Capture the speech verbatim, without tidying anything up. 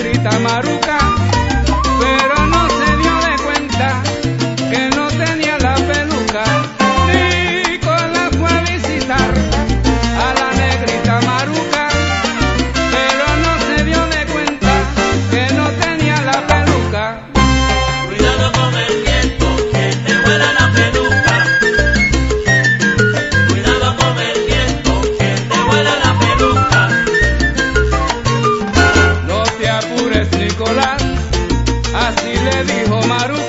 negrita Maruca, pero no se dio de cuenta que no tenía la peluca. Nicolás fue a visitar a la negrita Maruca, pero no se dio de cuenta que no tenía la peluca. Cuidado con el viento, que te vuela la peluca. Cuidado con el viento, que te vuela la peluca. No te apures, Nicolás, así le dijo Maruca.